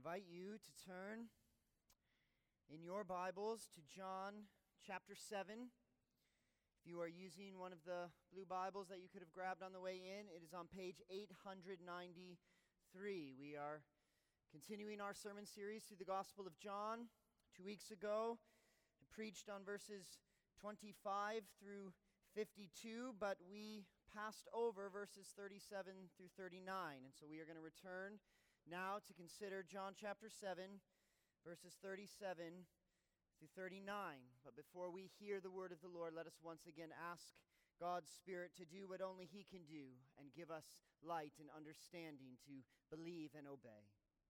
invite you to turn in your Bibles to John chapter 7. If you are using one of the blue Bibles that you could have grabbed on the way in, it is on page 893. We are continuing our sermon series through the Gospel of John. 2 weeks ago, I preached on verses 25 through 52, but we passed over verses 37 through 39. And so we are going to return now to consider John chapter 7, verses 37 through 39. But before we hear the word of the Lord, let us once again ask God's Spirit to do what only He can do and give us light and understanding to believe and obey.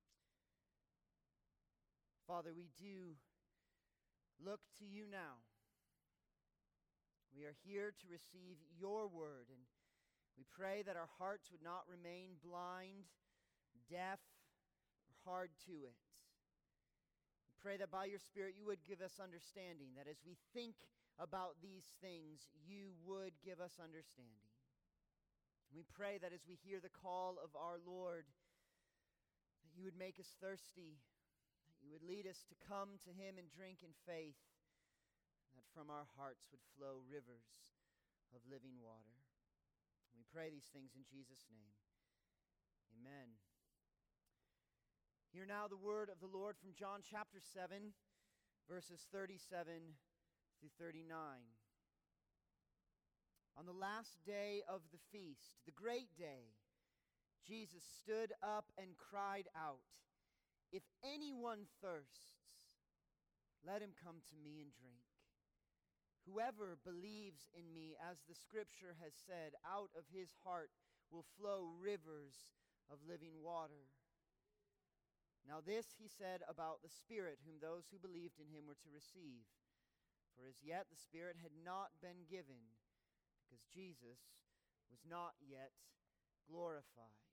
Father, we do look to You now. We are here to receive Your word, and we pray that our hearts would not remain blind, deaf, or hard to it. We pray that by Your Spirit You would give us understanding, that as we think about these things, You would give us understanding. We pray that as we hear the call of our Lord, that You would make us thirsty, that You would lead us to come to Him and drink in faith, that from our hearts would flow rivers of living water. We pray these things in Jesus' name. Amen. Hear now the word of the Lord from John chapter 7, verses 37 through 39. On the last day of the feast, the great day, Jesus stood up and cried out, "If anyone thirsts, let him come to me and drink. Whoever believes in me, as the Scripture has said, out of his heart will flow rivers of living water." Now this He said about the Spirit, whom those who believed in Him were to receive. For as yet the Spirit had not been given, because Jesus was not yet glorified.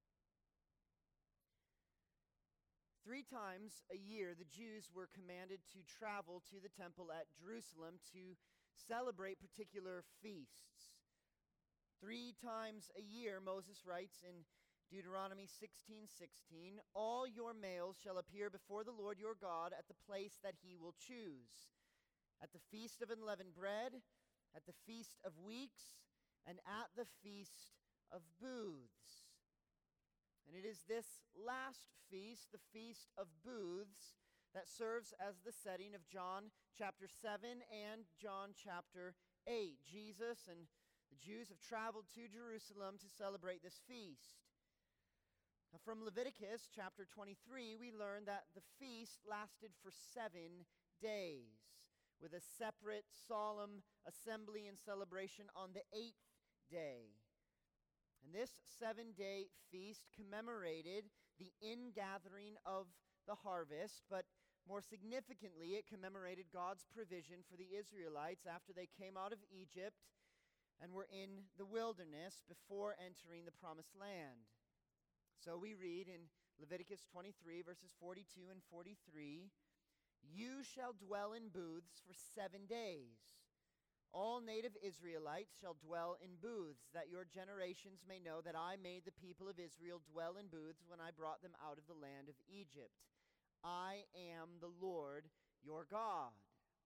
3 times a year, the Jews were commanded to travel to the temple at Jerusalem to celebrate particular feasts. 3 times a year, Moses writes in Deuteronomy 16:16, "All your males shall appear before the Lord your God at the place that He will choose, at the feast of unleavened bread, at the feast of weeks, and at the feast of booths." And it is this last feast, the Feast of Booths, that serves as the setting of John chapter 7 and John chapter 8. Jesus and the Jews have traveled to Jerusalem to celebrate this feast. Now, from Leviticus chapter 23, we learn that the feast lasted for 7 days, with a separate solemn assembly and celebration on the 8th day. And this 7-day feast commemorated the ingathering of the harvest, but more significantly, it commemorated God's provision for the Israelites after they came out of Egypt and were in the wilderness before entering the promised land. So we read in Leviticus 23, verses 42 and 43, "You shall dwell in booths for 7 days. All native Israelites shall dwell in booths, that your generations may know that I made the people of Israel dwell in booths when I brought them out of the land of Egypt. I am the Lord your God."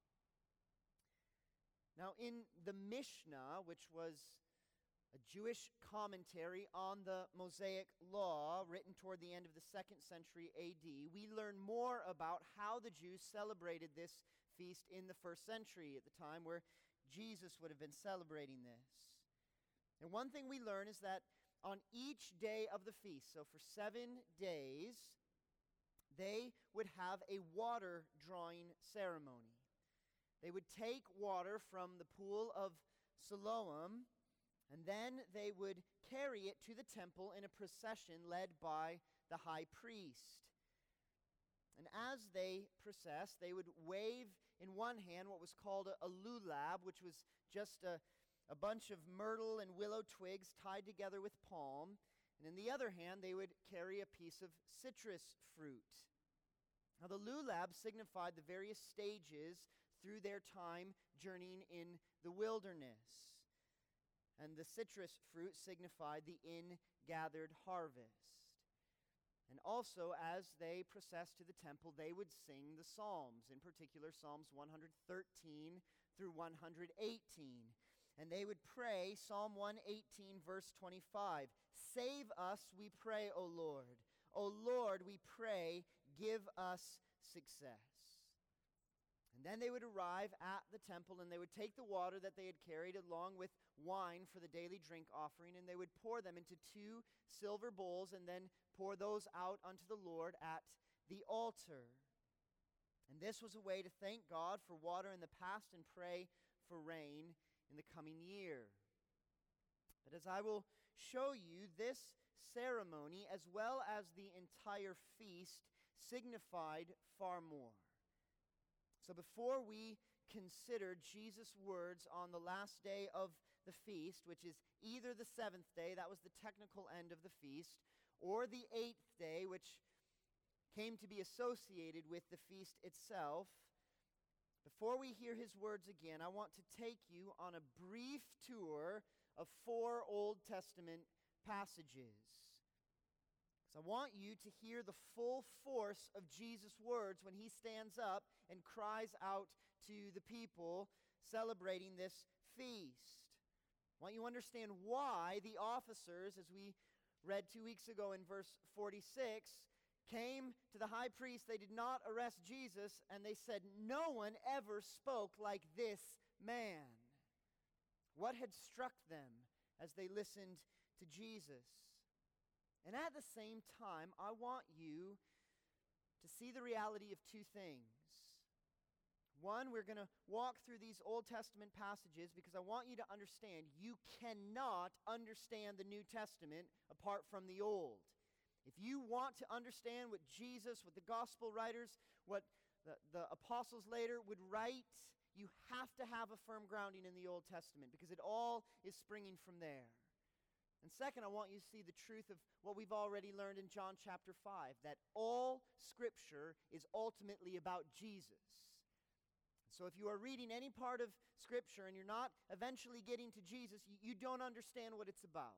Now in the Mishnah, which was a Jewish commentary on the Mosaic Law written toward the end of the 2nd century A.D., we learn more about how the Jews celebrated this feast in the 1st century, at the time where Jesus would have been celebrating this. And one thing we learn is that on each day of the feast, so for 7 days, they would have a water drawing ceremony. They would take water from the pool of Siloam, and then they would carry it to the temple in a procession led by the high priest. And as they processed, they would wave in one hand what was called a lulab, which was just a bunch of myrtle and willow twigs tied together with palm. And in the other hand, they would carry a piece of citrus fruit. Now, the lulab signified the various stages through their time journeying in the wilderness. And the citrus fruit signified the in-gathered harvest. And also, as they processed to the temple, they would sing the Psalms, in particular Psalms 113 through 118. And they would pray Psalm 118, verse 25, "Save us, we pray, O Lord. O Lord, we pray, give us success." And then they would arrive at the temple, and they would take the water that they had carried along with wine for the daily drink offering, and they would pour them into 2 silver bowls, and then pour those out unto the Lord at the altar. And this was a way to thank God for water in the past and pray for rain in the coming year. But as I will show you, this ceremony, as well as the entire feast, signified far more. So before we consider Jesus' words on the last day of the feast, which is either the 7th day, that was the technical end of the feast, or the 8th day, which came to be associated with the feast itself, before we hear his words again, I want to take you on a brief tour of 4 Old Testament passages. So I want you to hear the full force of Jesus' words when he stands up and cries out to the people celebrating this feast. I want you to understand why the officers, as we read 2 weeks ago in verse 46, came to the high priest. They did not arrest Jesus, and they said, "No one ever spoke like this man." What had struck them as they listened to Jesus? And at the same time, I want you to see the reality of 2 things. One, we're going to walk through these Old Testament passages because I want you to understand you cannot understand the New Testament apart from the Old. If you want to understand what Jesus, what the gospel writers, what the apostles later would write, you have to have a firm grounding in the Old Testament because it all is springing from there. And second, I want you to see the truth of what we've already learned in John chapter 5, that all Scripture is ultimately about Jesus. So if you are reading any part of Scripture and you're not eventually getting to Jesus, you don't understand what it's about.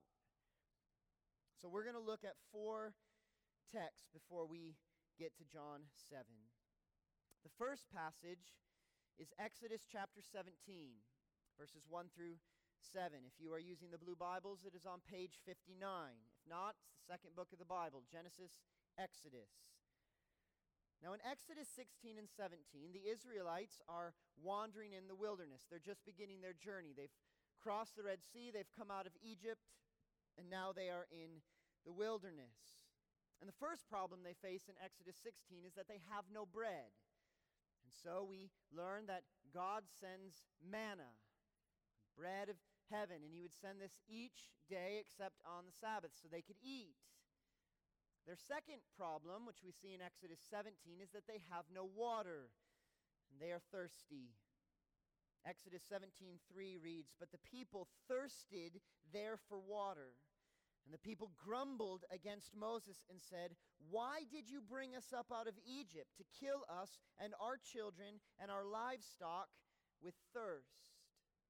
So we're going to look at 4 texts before we get to John 7. The first passage is Exodus chapter 17, verses 1 through 7. If you are using the blue Bibles, it is on page 59. If not, it's the second book of the Bible, Genesis, Exodus. Now in Exodus 16 and 17, the Israelites are wandering in the wilderness. They're just beginning their journey. They've crossed the Red Sea, they've come out of Egypt, and now they are in the wilderness. And the first problem they face in Exodus 16 is that they have no bread. And so we learn that God sends manna, bread of heaven, and he would send this each day except on the Sabbath so they could eat. Their second problem, which we see in Exodus 17, is that they have no water, and they are thirsty. Exodus 17:3 reads, "But the people thirsted there for water. And the people grumbled against Moses and said, 'Why did you bring us up out of Egypt to kill us and our children and our livestock with thirst?'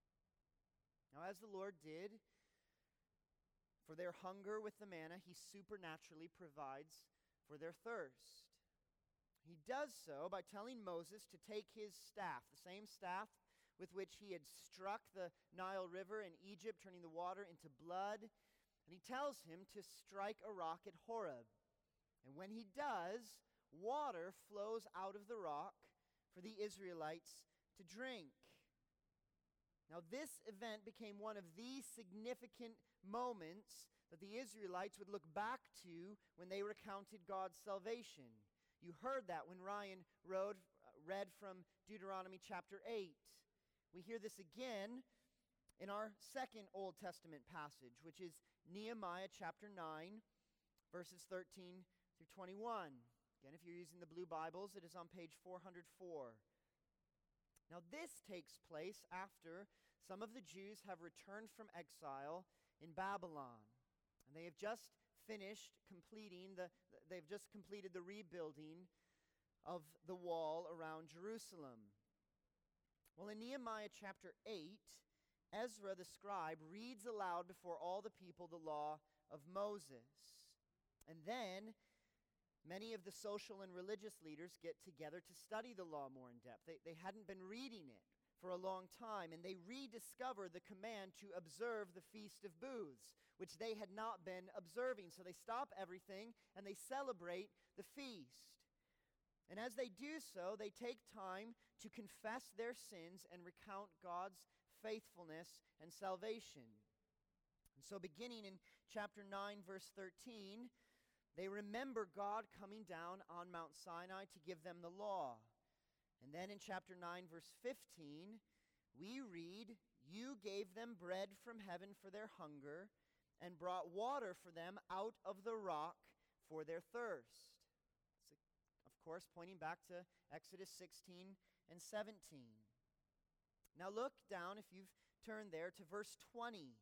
Now, as the Lord did for their hunger with the manna, he supernaturally provides for their thirst. He does so by telling Moses to take his staff, the same staff with which he had struck the Nile River in Egypt, turning the water into blood. And he tells him to strike a rock at Horeb. And when he does, water flows out of the rock for the Israelites to drink. Now, this event became one of the significant moments that the Israelites would look back to when they recounted God's salvation. You heard that when Ryan read from Deuteronomy chapter 8. We hear this again in our second Old Testament passage, which is Nehemiah chapter 9, verses 13 through 21. Again, if you're using the blue Bibles, it is on page 404. Now, this takes place after some of the Jews have returned from exile in Babylon. And they have just completed the rebuilding of the wall around Jerusalem. Well, in Nehemiah chapter 8, Ezra the scribe reads aloud before all the people the law of Moses. And then Many of the social and religious leaders get together to study the law more in depth. They hadn't been reading it for a long time, and they rediscover the command to observe the Feast of Booths, which they had not been observing. So they stop everything and they celebrate the feast. And as they do so, they take time to confess their sins and recount God's faithfulness and salvation. And so beginning in chapter 9, verse 13, they remember God coming down on Mount Sinai to give them the law. And then in chapter 9, verse 15, we read, "You gave them bread from heaven for their hunger, and brought water for them out of the rock for their thirst." It's, of course, pointing back to Exodus 16 and 17. Now look down, if you've turned there, to verse 20.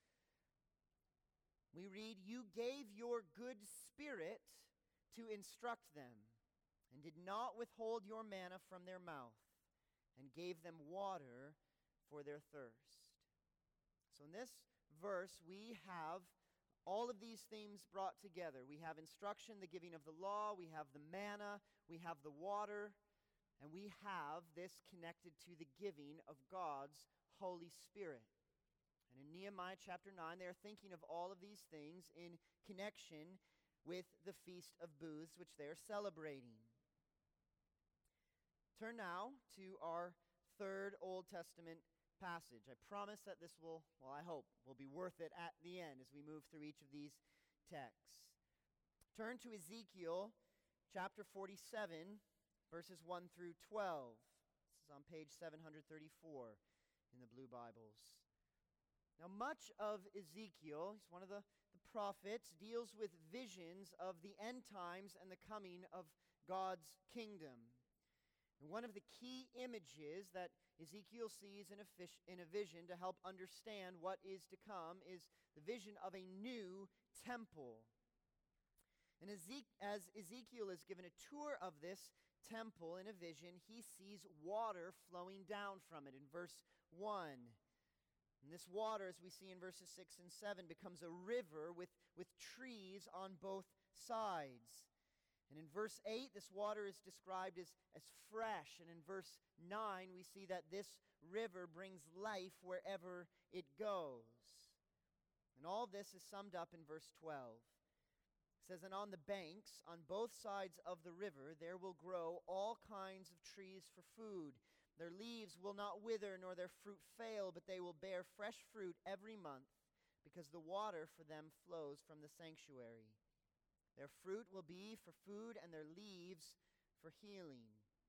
We read, "You gave your good spirit to instruct them, and did not withhold your manna from their mouth, and gave them water for their thirst." So in this verse, we have all of these themes brought together. We have instruction, the giving of the law, we have the manna, we have the water, and we have this connected to the giving of God's Holy Spirit. And in Nehemiah chapter 9, they are thinking of all of these things in connection with the Feast of Booths, which they are celebrating. Turn now to our third Old Testament passage. I promise that this will, well, I hope, will be worth it at the end as we move through each of these texts. Turn to Ezekiel chapter 47, verses 1 through 12. This is on page 734 in the Blue Bibles. Now, much of Ezekiel, he's one of the prophets, deals with visions of the end times and the coming of God's kingdom. And one of the key images that Ezekiel sees in a vision to help understand what is to come is the vision of a new temple. And as Ezekiel is given a tour of this temple in a vision, he sees water flowing down from it in verse 1. And this water, as we see in verses 6 and 7, becomes a river with trees on both sides. And in verse 8, this water is described as fresh. And in verse 9, we see that this river brings life wherever it goes. And all this is summed up in verse 12. It says, "And on the banks, on both sides of the river, there will grow all kinds of trees for food. Their leaves will not wither, nor their fruit fail, but they will bear fresh fruit every month, because the water for them flows from the sanctuary. Their fruit will be for food, and their leaves for healing."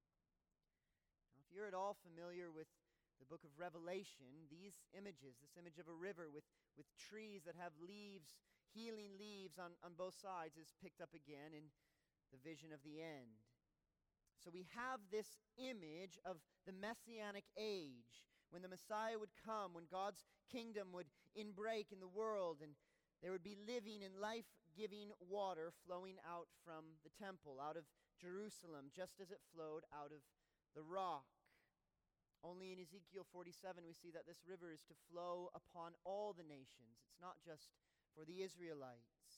Now, if you're at all familiar with the book of Revelation, these images, this image of a river with trees that have leaves, healing leaves on both sides, is picked up again in the vision of the end. So we have this image of the Messianic age, when the Messiah would come, when God's kingdom would inbreak in the world, and there would be living and life-giving water flowing out from the temple, out of Jerusalem, just as it flowed out of the rock. Only in Ezekiel 47 we see that this river is to flow upon all the nations. It's not just for the Israelites.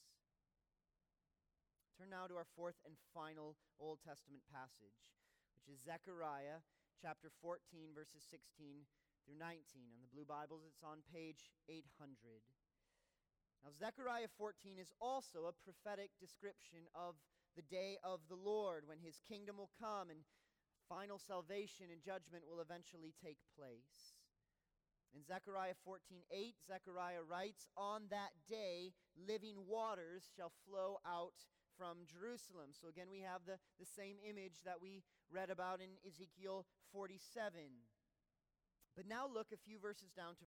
Turn now to our fourth and final Old Testament passage, which is Zechariah chapter 14, verses 16 through 19. On the Blue Bibles, it's on page 800. Now, Zechariah 14 is also a prophetic description of the day of the Lord, when his kingdom will come and final salvation and judgment will eventually take place. In Zechariah 14:8, Zechariah writes, "On that day, living waters shall flow out from Jerusalem." So again, we have the same image that we read about in Ezekiel 47. But now look a few verses down to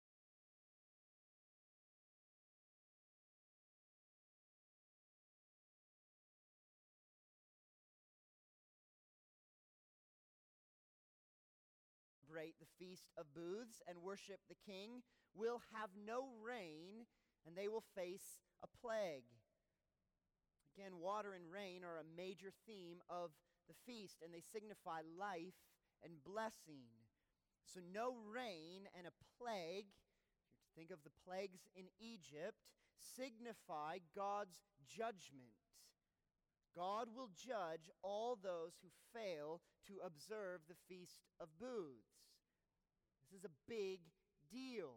celebrate the Feast of Booths and worship the King will have no rain, and they will face a plague. Again, water and rain are a major theme of the feast, and they signify life and blessing. So no rain and a plague, if you think of the plagues in Egypt, signify God's judgment. God will judge all those who fail to observe the Feast of Booths. This is a big deal.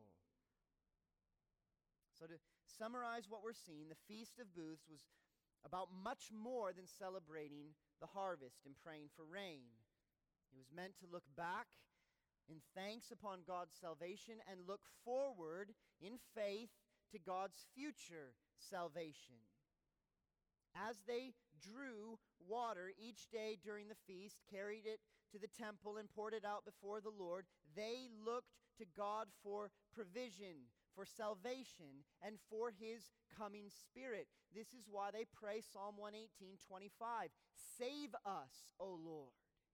So to summarize what we're seeing, the Feast of Booths was about much more than celebrating the harvest and praying for rain. It was meant to look back in thanks upon God's salvation and look forward in faith to God's future salvation. As they drew water each day during the feast, carried it to the temple and poured it out before the Lord, they looked to God for provision, for salvation, and for His coming Spirit. This is why they pray Psalm 118:25, "Save us, O Lord."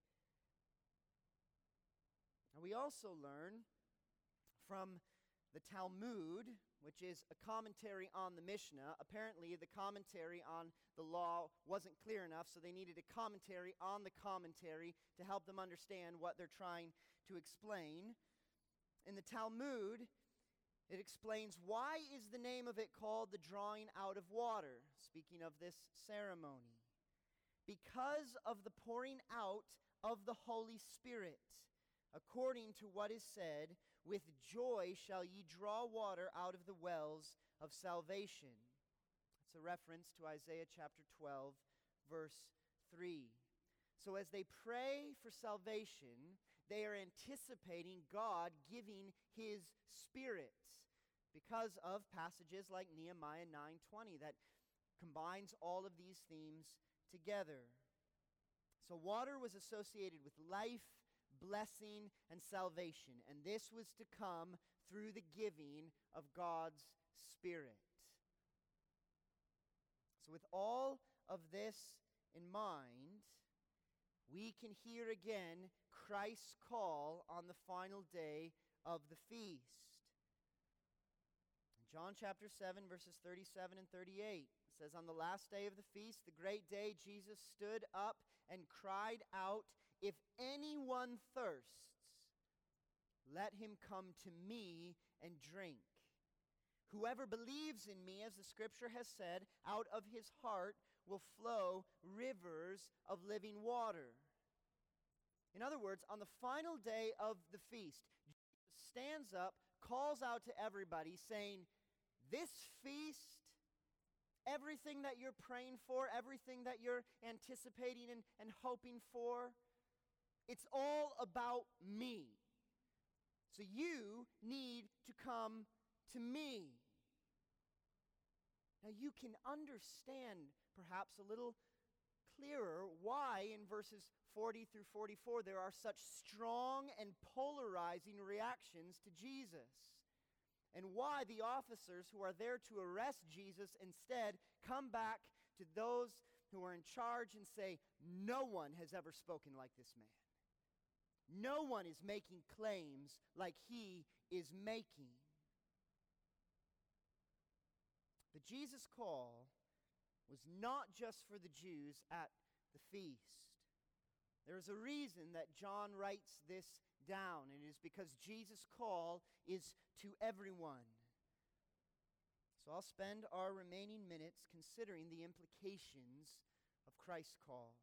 Now we also learn from the Talmud, which is a commentary on the Mishnah. Apparently, the commentary on the law wasn't clear enough, so they needed a commentary on the commentary to help them understand what they're trying to explain. In the Talmud, it explains why is the name of it called the drawing out of water, speaking of this ceremony. Because of the pouring out of the Holy Spirit, according to what is said, "With joy shall ye draw water out of the wells of salvation." It's a reference to Isaiah chapter 12, verse 3. So as they pray for salvation, they are anticipating God giving His Spirit because of passages like Nehemiah 9:20 that combines all of these themes together. So water was associated with life, blessing, and salvation, and this was to come through the giving of God's Spirit. So with all of this in mind, we can hear again Christ's call on the final day of the feast. In John chapter 7, verses 37 and 38, it says, "On the last day of the feast, the great day, Jesus stood up and cried out, 'If anyone thirsts, let him come to me and drink. Whoever believes in me, as the scripture has said, out of his heart will flow rivers of living water.'" In other words, on the final day of the feast, Jesus stands up, calls out to everybody, saying, "This feast, everything that you're praying for, everything that you're anticipating and hoping for, it's all about me. So you need to come to me." Now you can understand perhaps a little clearer why in verses 40 through 44 there are such strong and polarizing reactions to Jesus, and why the officers who are there to arrest Jesus instead come back to those who are in charge and say, "No one has ever spoken like this man. No one is making claims like he is making." But Jesus' call was not just for the Jews at the feast. There is a reason that John writes this down, and it is because Jesus' call is to everyone. So I'll spend our remaining minutes considering the implications of Christ's call.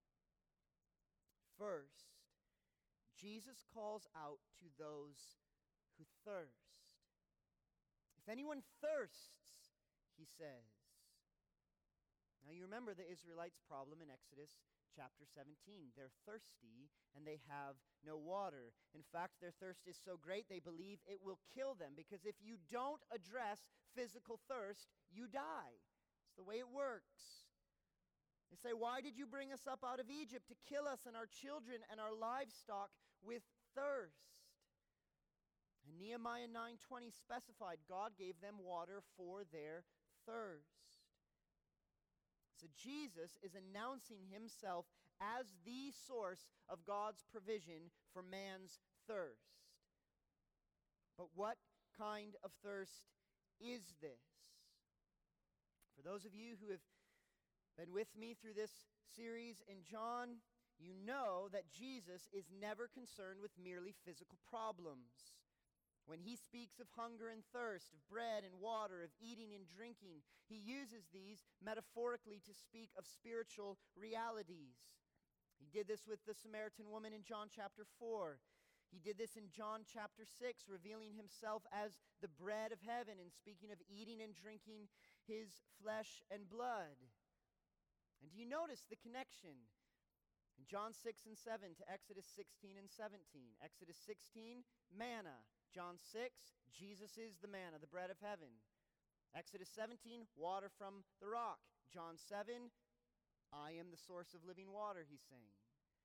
First, Jesus calls out to those who thirst. "If anyone thirsts," he says. Now you remember the Israelites' problem in Exodus chapter 17. They're thirsty and they have no water. In fact, their thirst is so great they believe it will kill them, because if you don't address physical thirst, you die. It's the way it works. They say, "Why did you bring us up out of Egypt to kill us and our children and our livestock with thirst?" And Nehemiah 9:20 specified God gave them water for their thirst. So Jesus is announcing himself as the source of God's provision for man's thirst. But what kind of thirst is this? For those of you who have been with me through this series in John, you know that Jesus is never concerned with merely physical problems. When he speaks of hunger and thirst, of bread and water, of eating and drinking, he uses these metaphorically to speak of spiritual realities. He did this with the Samaritan woman in John chapter 4. He did this in John chapter 6, revealing himself as the bread of heaven and speaking of eating and drinking his flesh and blood. And do you notice the connection in John 6 and 7 to Exodus 16 and 17? Exodus 16, manna. John 6, Jesus is the manna, the bread of heaven. Exodus 17, water from the rock. John 7, I am the source of living water, he's saying.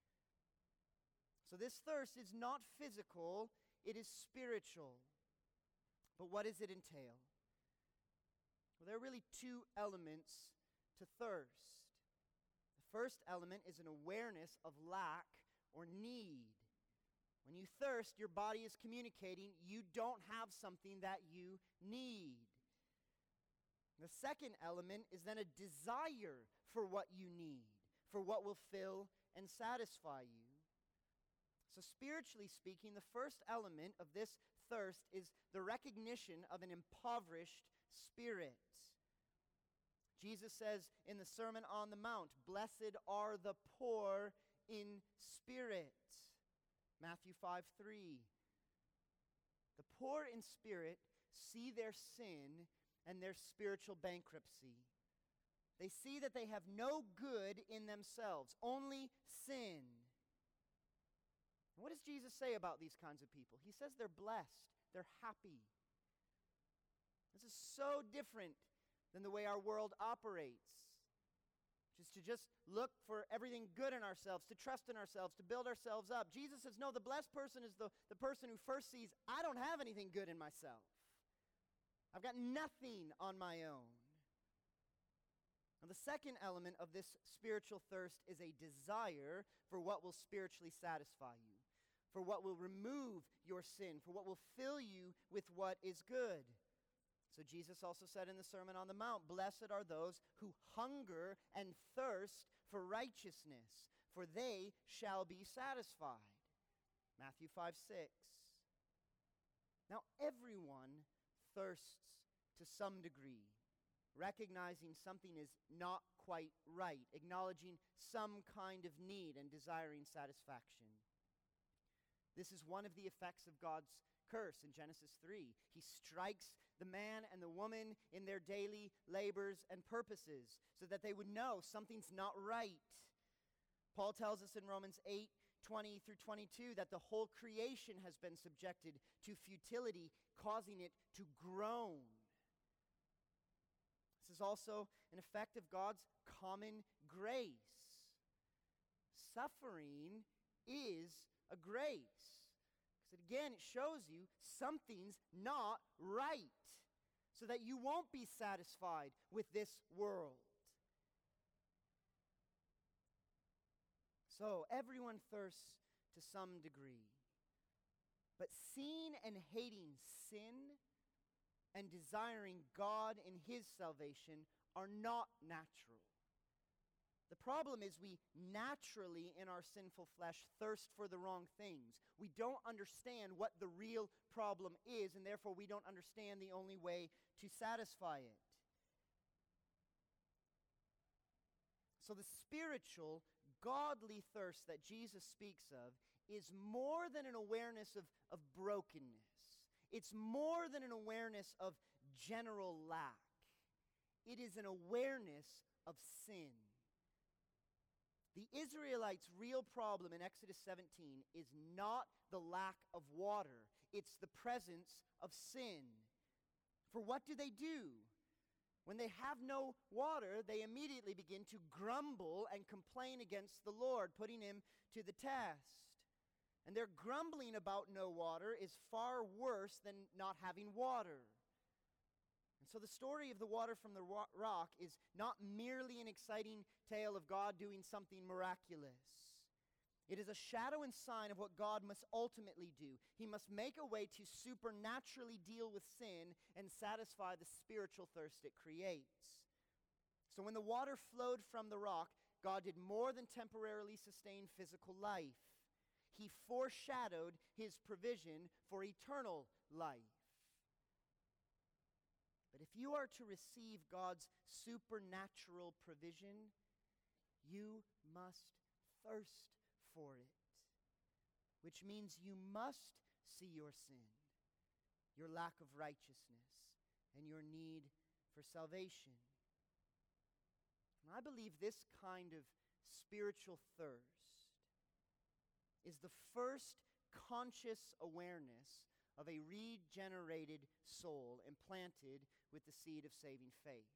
So this thirst is not physical, it is spiritual. But what does it entail? Well, there are really two elements to thirst. The first element is an awareness of lack or need. When you thirst, your body is communicating you don't have something that you need. The second element is then a desire for what you need, for what will fill and satisfy you. So spiritually speaking, the first element of this thirst is the recognition of an impoverished spirit. Jesus says in the Sermon on the Mount, "Blessed are the poor in spirit." Matthew 5:3. The poor in spirit see their sin and their spiritual bankruptcy. They see that they have no good in themselves, only sin. And what does Jesus say about these kinds of people? He says they're blessed, they're happy. This is so different than the way our world operates. Just look for everything good in ourselves, to trust in ourselves, to build ourselves up. Jesus says, no, the blessed person is the person who first sees, I don't have anything good in myself. I've got nothing on my own. Now, the second element of this spiritual thirst is a desire for what will spiritually satisfy you, for what will remove your sin, for what will fill you with what is good. So Jesus also said in the Sermon on the Mount, "Blessed are those who hunger and thirst for righteousness, for they shall be satisfied." Matthew 5:6. Now everyone thirsts to some degree, recognizing something is not quite right, acknowledging some kind of need and desiring satisfaction. This is one of the effects of God's curse in Genesis 3. He strikes the man and the woman in their daily labors and purposes so that they would know something's not right. Paul tells us in Romans 8:20 through 22 that the whole creation has been subjected to futility, causing it to groan. This is also an effect of God's common grace. Suffering is a grace. Because again, it shows you something's not right, so that you won't be satisfied with this world. So everyone thirsts to some degree. But seeing and hating sin and desiring God in His salvation are not natural. The problem is we naturally, in our sinful flesh, thirst for the wrong things. We don't understand what the real problem is, and therefore we don't understand the only way to satisfy it. So the spiritual, godly thirst that Jesus speaks of is more than an awareness of brokenness. It's more than an awareness of general lack. It is an awareness of sin. The Israelites' real problem in Exodus 17 is not the lack of water. It's the presence of sin. For what do? When they have no water, they immediately begin to grumble and complain against the Lord, putting Him to the test. And their grumbling about no water is far worse than not having water. And so the story of the water from the rock is not merely an exciting tale of God doing something miraculous. It is a shadow and sign of what God must ultimately do. He must make a way to supernaturally deal with sin and satisfy the spiritual thirst it creates. So when the water flowed from the rock, God did more than temporarily sustain physical life. He foreshadowed His provision for eternal life. But if you are to receive God's supernatural provision, you must thirst for it, which means you must see your sin, your lack of righteousness, and your need for salvation. And I believe this kind of spiritual thirst is the first conscious awareness of a regenerated soul implanted with the seed of saving faith.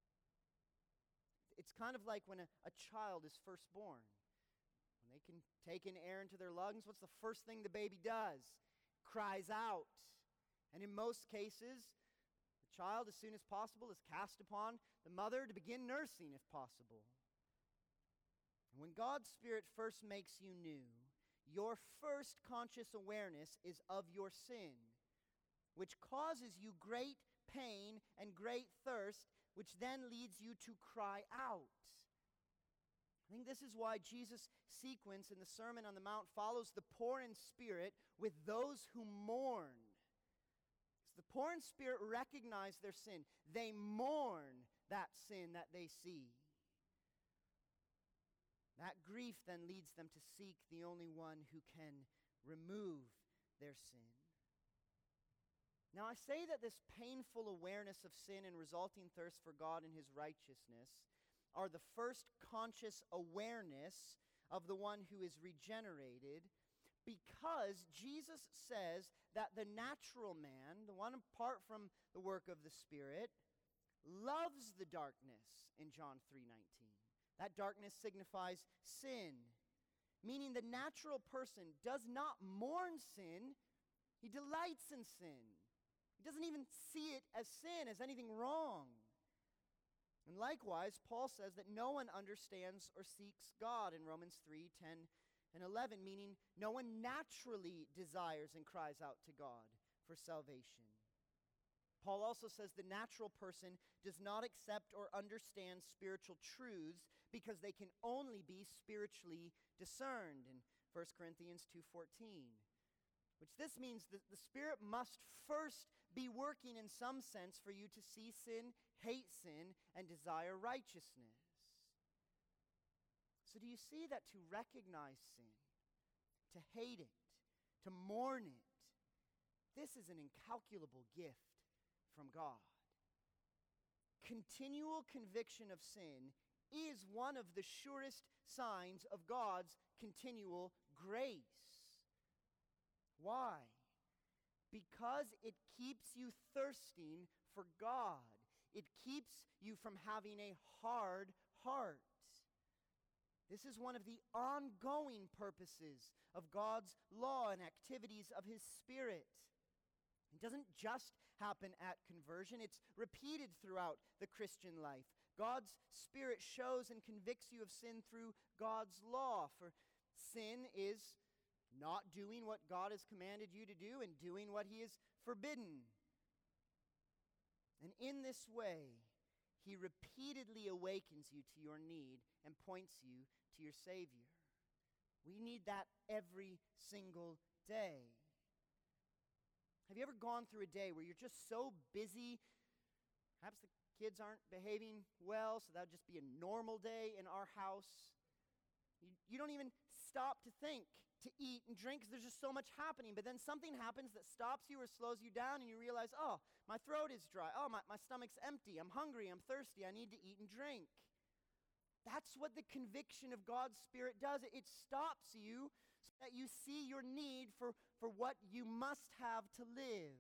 It's kind of like when a child is first born. When they can take in air into their lungs, what's the first thing the baby does? Cries out. And in most cases, the child, as soon as possible, is cast upon the mother to begin nursing, if possible. And when God's Spirit first makes you new, your first conscious awareness is of your sin, which causes you great pain and great thirst, which then leads you to cry out. I think this is why Jesus' sequence in the Sermon on the Mount follows the poor in spirit with those who mourn. Because the poor in spirit recognize their sin. They mourn that sin that they see. That grief then leads them to seek the only one who can remove their sin. Now, I say that this painful awareness of sin and resulting thirst for God and His righteousness are the first conscious awareness of the one who is regenerated, because Jesus says that the natural man, the one apart from the work of the Spirit, loves the darkness in John 3:19. That darkness signifies sin, meaning the natural person does not mourn sin, he delights in sin. He doesn't even see it as sin, as anything wrong. And likewise, Paul says that no one understands or seeks God in Romans 3:10 and 11, meaning no one naturally desires and cries out to God for salvation. Paul also says the natural person does not accept or understand spiritual truths because they can only be spiritually discerned in 1 Corinthians 2:14. Which this means that the Spirit must first be working in some sense for you to see sin, hate sin, and desire righteousness. So do you see that to recognize sin, to hate it, to mourn it, this is an incalculable gift from God. Continual conviction of sin is one of the surest signs of God's continual grace. Why? Because it keeps you thirsting for God. It keeps you from having a hard heart. This is one of the ongoing purposes of God's law and activities of His Spirit. It doesn't just happen at conversion. It's repeated throughout the Christian life. God's Spirit shows and convicts you of sin through God's law. For sin is not doing what God has commanded you to do and doing what He has forbidden. And in this way, He repeatedly awakens you to your need and points you to your Savior. We need that every single day. Have you ever gone through a day where you're just so busy? Perhaps the kids aren't behaving well, so that would just be a normal day in our house. You don't even stop to think, to eat and drink, because there's just so much happening. But then something happens that stops you or slows you down, and you realize, oh, my throat is dry. Oh, my stomach's empty. I'm hungry. I'm thirsty. I need to eat and drink. That's what the conviction of God's Spirit does. It stops you so that you see your need for what you must have to live.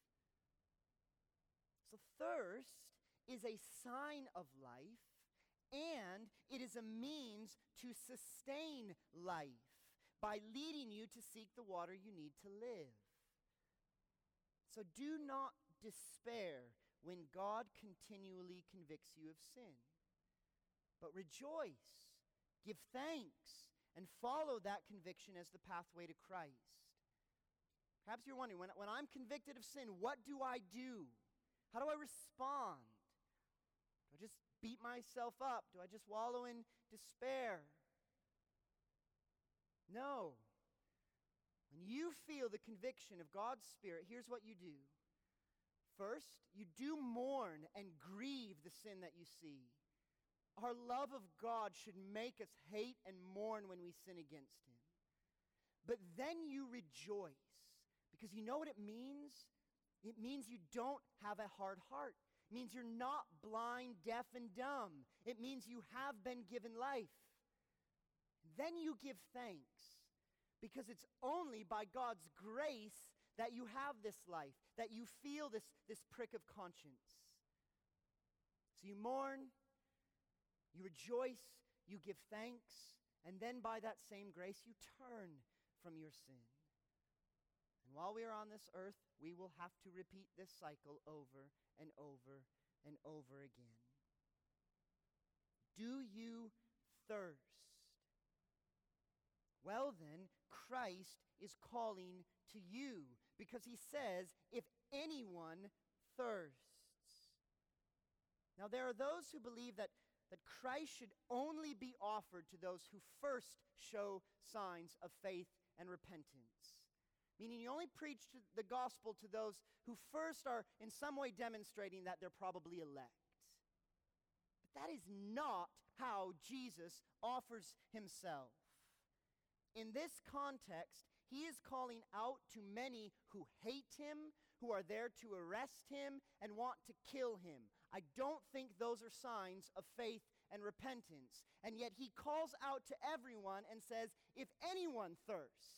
So thirst is a sign of life, and it is a means to sustain life by leading you to seek the water you need to live. So do not despair when God continually convicts you of sin, but rejoice, give thanks, and follow that conviction as the pathway to Christ. Perhaps you're wondering, when I'm convicted of sin, what do I do? How do I respond? Do I just beat myself up? Do I just wallow in despair? No. When you feel the conviction of God's Spirit, here's what you do. First, you do mourn and grieve the sin that you see. Our love of God should make us hate and mourn when we sin against Him. But then you rejoice, because you know what it means? It means you don't have a hard heart. It means you're not blind, deaf, and dumb. It means you have been given life. Then you give thanks, because it's only by God's grace that you have this life, that you feel this prick of conscience. So you mourn, you rejoice, you give thanks, and then by that same grace you turn from your sin. And while we are on this earth, we will have to repeat this cycle over and over and over again. Do you thirst? Well then, Christ is calling to you, because he says, if anyone thirsts. Now there are those who believe that Christ should only be offered to those who first show signs of faith and repentance. Meaning you only preach the gospel to those who first are in some way demonstrating that they're probably elect. But that is not how Jesus offers himself. In this context, he is calling out to many who hate him, who are there to arrest him and want to kill him. I don't think those are signs of faith and repentance. And yet he calls out to everyone and says, if anyone thirsts.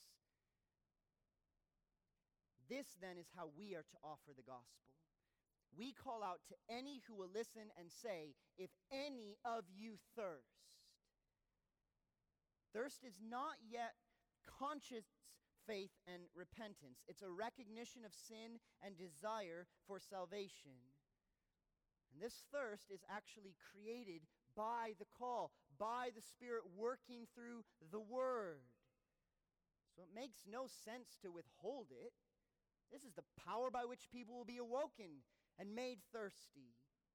This then is how we are to offer the gospel. We call out to any who will listen and say, if any of you thirst. Thirst is not yet conscious faith and repentance. It's a recognition of sin and desire for salvation. And this thirst is actually created by the call, by the Spirit working through the Word. So it makes no sense to withhold it. This is the power by which people will be awoken and made thirsty.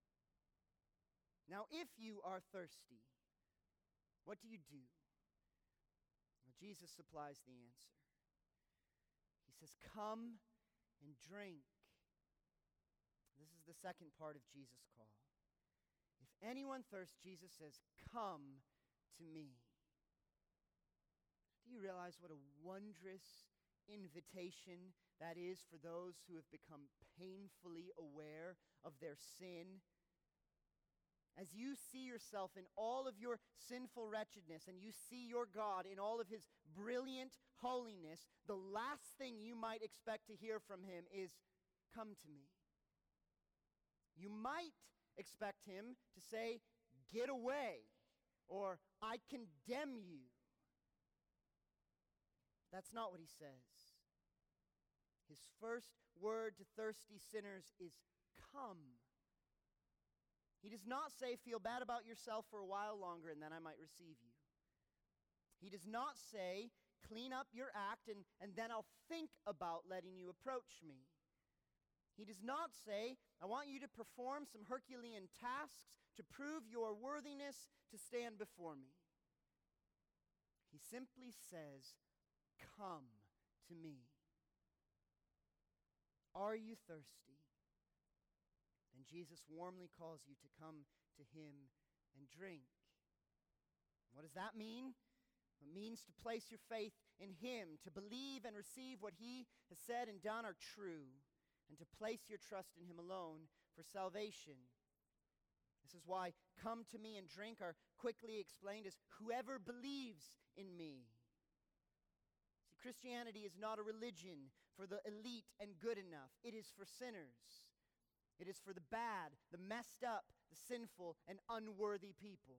Now, if you are thirsty, what do you do? Well, Jesus supplies the answer. He says, come and drink. This is the second part of Jesus' call. If anyone thirsts, Jesus says, come to me. Do you realize what a wondrous invitation that is for those who have become painfully aware of their sin? As you see yourself in all of your sinful wretchedness and you see your God in all of his brilliant holiness, the last thing you might expect to hear from him is, come to me. You might expect him to say, get away, or I condemn you. That's not what he says. His first word to thirsty sinners is come. He does not say, feel bad about yourself for a while longer and then I might receive you. He does not say, clean up your act and then I'll think about letting you approach me. He does not say, I want you to perform some Herculean tasks to prove your worthiness to stand before me. He simply says, come to me. Are you thirsty? Then Jesus warmly calls you to come to him and drink. What does that mean? It means to place your faith in him, to believe and receive what he has said and done are true, and to place your trust in him alone for salvation. This is why come to me and drink are quickly explained as whoever believes in me. See, Christianity is not a religion for the elite and good enough. It is for sinners. It is for the bad, the messed up, the sinful, and unworthy people.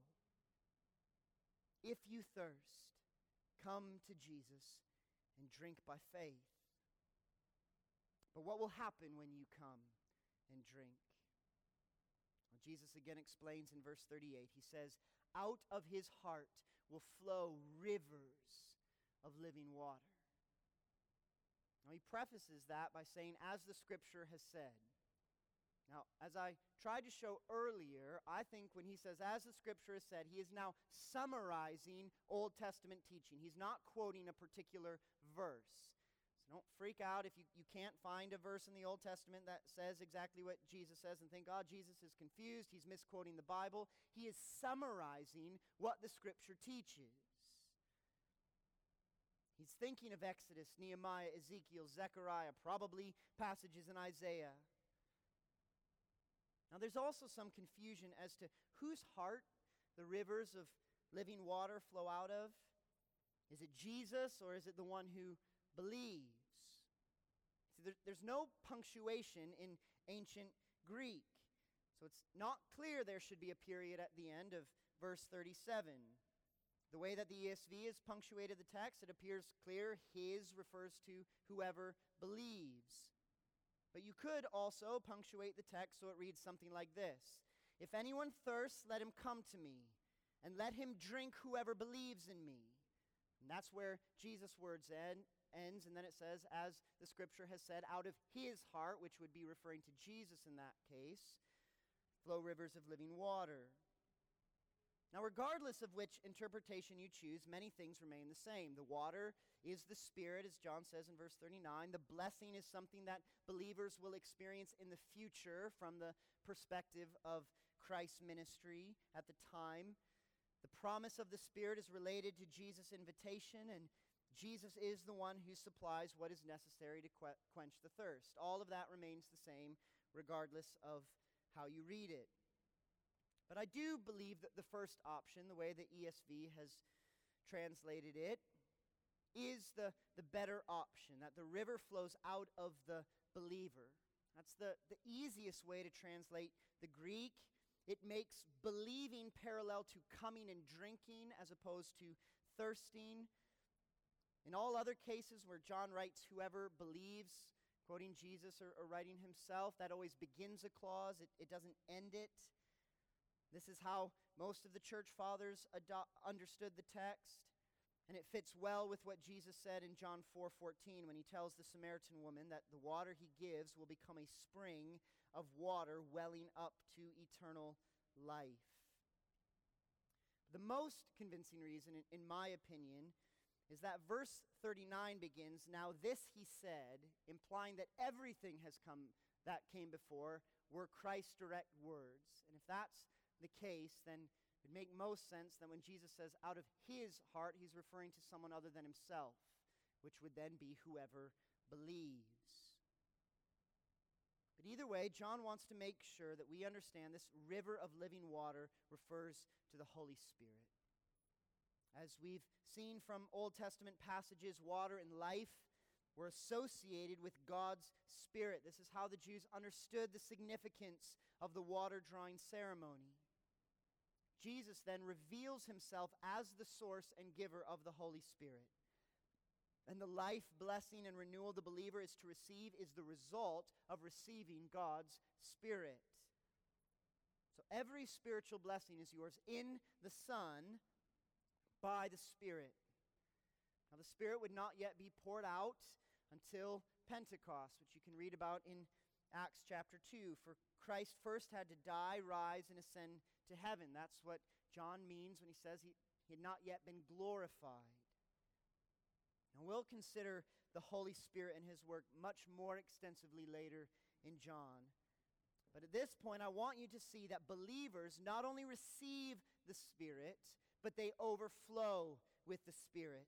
If you thirst, come to Jesus and drink by faith. But what will happen when you come and drink? Well, Jesus again explains in verse 38. He says, out of his heart will flow rivers of living water. Now he prefaces that by saying, as the scripture has said. Now, as I tried to show earlier, I think when he says, as the scripture has said, he is now summarizing Old Testament teaching. He's not quoting a particular verse. So don't freak out if you can't find a verse in the Old Testament that says exactly what Jesus says and think, oh, Jesus is confused, he's misquoting the Bible. He is summarizing what the Scripture teaches. He's thinking of Exodus, Nehemiah, Ezekiel, Zechariah, probably passages in Isaiah. Now there's also some confusion as to whose heart the rivers of living water flow out of. Is it Jesus or is it the one who believes? See, there's no punctuation in ancient Greek. So it's not clear there should be a period at the end of verse 37. The way that the ESV has punctuated the text, it appears clear his refers to whoever believes. But you could also punctuate the text so it reads something like this. If anyone thirsts, let him come to me, and let him drink whoever believes in me. And that's where Jesus' words ends, and then it says, as the Scripture has said, out of his heart, which would be referring to Jesus in that case, flow rivers of living water. Now, regardless of which interpretation you choose, many things remain the same. The water is the Spirit, as John says in verse 39. The blessing is something that believers will experience in the future from the perspective of Christ's ministry at the time. The promise of the Spirit is related to Jesus' invitation, and Jesus is the one who supplies what is necessary to quench the thirst. All of that remains the same regardless of how you read it. But I do believe that the first option, the way the ESV has translated it, is the better option, that the river flows out of the believer. That's the easiest way to translate the Greek. It makes believing parallel to coming and drinking as opposed to thirsting. In all other cases where John writes whoever believes, quoting Jesus or writing himself, that always begins a clause. It doesn't end it. This is how most of the church fathers understood the text. And it fits well with what Jesus said in John 4:14 when he tells the Samaritan woman that the water he gives will become a spring of water welling up to eternal life. The most convincing reason, in my opinion, is that verse 39 begins, now this he said, implying that everything that came before were Christ's direct words. And if that's the case, then it would make most sense that when Jesus says out of his heart, he's referring to someone other than himself, which would then be whoever believes. But either way, John wants to make sure that we understand this river of living water refers to the Holy Spirit. As we've seen from Old Testament passages, water and life were associated with God's Spirit. This is how the Jews understood the significance of the water drawing ceremony. Jesus then reveals himself as the source and giver of the Holy Spirit. And the life, blessing, and renewal the believer is to receive is the result of receiving God's Spirit. So every spiritual blessing is yours in the Son by the Spirit. Now the Spirit would not yet be poured out until Pentecost, which you can read about in Acts chapter 2. For Christ first had to die, rise, and ascend to heaven. That's what John means when he says he had not yet been glorified. Now we'll consider the Holy Spirit and his work much more extensively later in John. But at this point, I want you to see that believers not only receive the Spirit, but they overflow with the Spirit.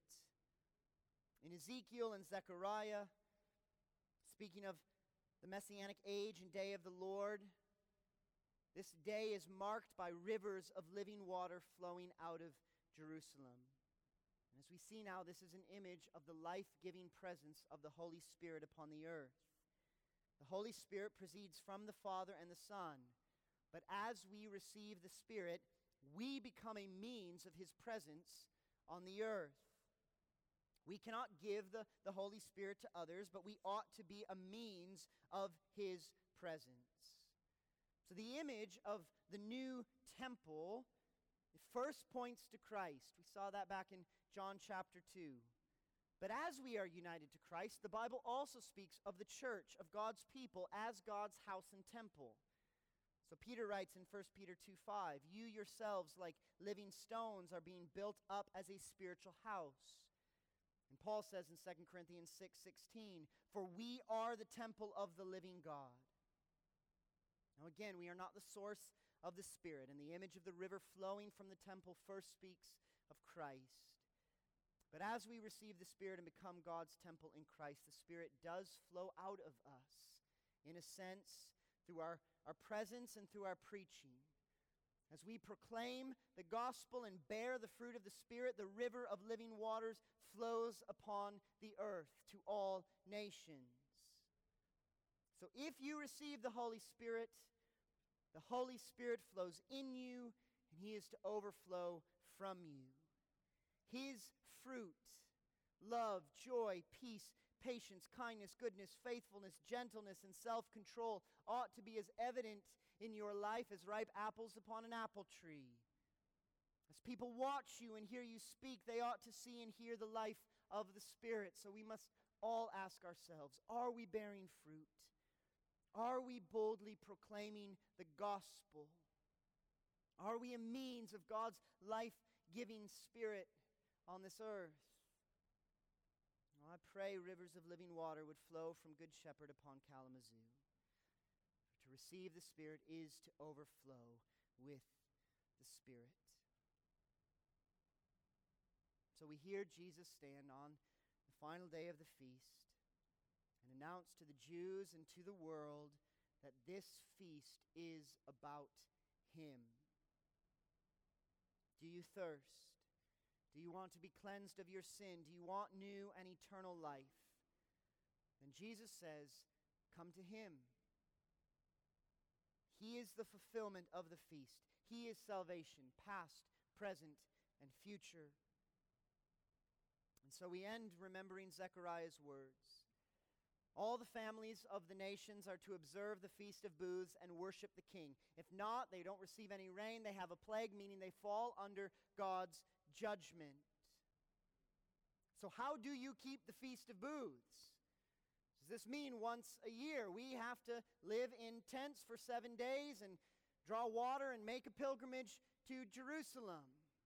In Ezekiel and Zechariah, speaking of the Messianic age and day of the Lord, this day is marked by rivers of living water flowing out of Jerusalem. And as we see now, this is an image of the life-giving presence of the Holy Spirit upon the earth. The Holy Spirit proceeds from the Father and the Son. But as we receive the Spirit, we become a means of his presence on the earth. We cannot give the Holy Spirit to others, but we ought to be a means of his presence. So the image of the new temple first points to Christ. We saw that back in John chapter 2. But as we are united to Christ, the Bible also speaks of the church, of God's people, as God's house and temple. So Peter writes in 1 Peter 2:5, you yourselves, like living stones, are being built up as a spiritual house. And Paul says in 2 Corinthians 6:16, "For we are the temple of the living God." Now again, we are not the source of the Spirit, and the image of the river flowing from the temple first speaks of Christ. But as we receive the Spirit and become God's temple in Christ, the Spirit does flow out of us, in a sense, through our presence and through our preaching. As we proclaim the gospel and bear the fruit of the Spirit, the river of living waters flows upon the earth to all nations. So if you receive the Holy Spirit flows in you, and He is to overflow from you. His fruit, love, joy, peace, patience, kindness, goodness, faithfulness, gentleness, and self-control ought to be as evident in your life as ripe apples upon an apple tree. As people watch you and hear you speak, they ought to see and hear the life of the Spirit. So we must all ask ourselves, are we bearing fruit? Are we boldly proclaiming the gospel? Are we a means of God's life-giving Spirit on this earth? Well, I pray rivers of living water would flow from Good Shepherd upon Kalamazoo. For to receive the Spirit is to overflow with the Spirit. So we hear Jesus stand on the final day of the feast and announce to the Jews and to the world that this feast is about Him. Do you thirst? Do you want to be cleansed of your sin? Do you want new and eternal life? Then Jesus says, come to Him. He is the fulfillment of the feast. He is salvation, past, present, and future. And so we end remembering Zechariah's words. All the families of the nations are to observe the Feast of Booths and worship the King. If not, they don't receive any rain. They have a plague, meaning they fall under God's judgment. So how do you keep the Feast of Booths? Does this mean once a year we have to live in tents for 7 days and draw water and make a pilgrimage to Jerusalem?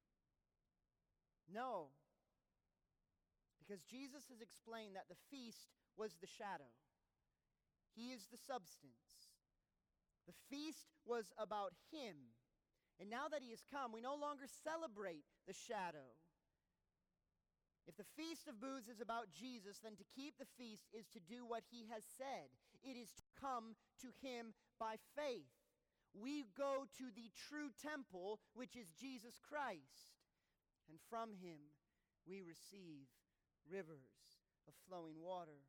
No. Because Jesus has explained that the feast was the shadow. He is the substance. The feast was about Him. And now that He has come, we no longer celebrate the shadow. If the Feast of Booths is about Jesus, then to keep the feast is to do what He has said. It is to come to Him by faith. We go to the true temple, which is Jesus Christ. And from Him we receive rivers of flowing water,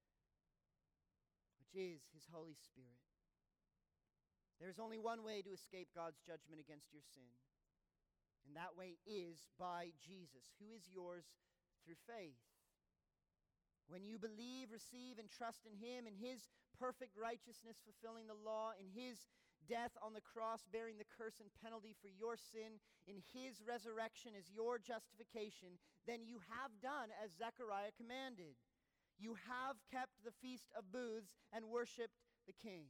which is His Holy Spirit. There is only one way to escape God's judgment against your sin, and that way is by Jesus, who is yours through faith. When you believe, receive, and trust in Him, in His perfect righteousness fulfilling the law, in His death on the cross bearing the curse and penalty for your sin, in His resurrection as your justification, then you have done as Zechariah commanded. You have kept the Feast of Booths and worshiped the King.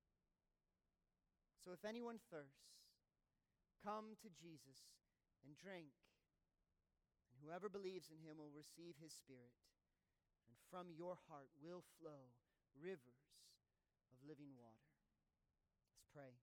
So if anyone thirsts, come to Jesus and drink. And whoever believes in Him will receive His Spirit. And from your heart will flow rivers of living water. Let's pray.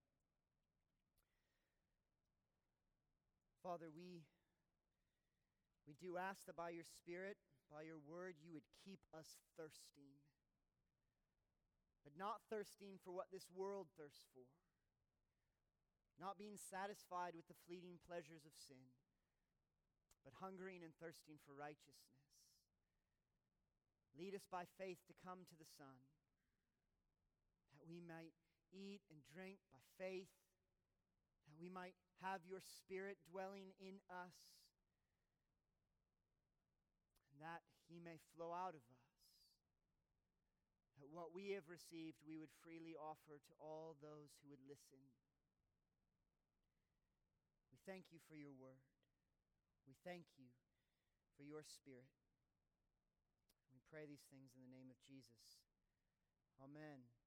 Father, we do ask that by your Spirit, by your word, you would keep us thirsting. But not thirsting for what this world thirsts for. Not being satisfied with the fleeting pleasures of sin, but hungering and thirsting for righteousness. Lead us by faith to come to the Son, that we might eat and drink by faith, that we might have your Spirit dwelling in us, and that He may flow out of us, that what we have received we would freely offer to all those who would listen. We thank you for your word. We thank you for your Spirit. We pray these things in the name of Jesus. Amen.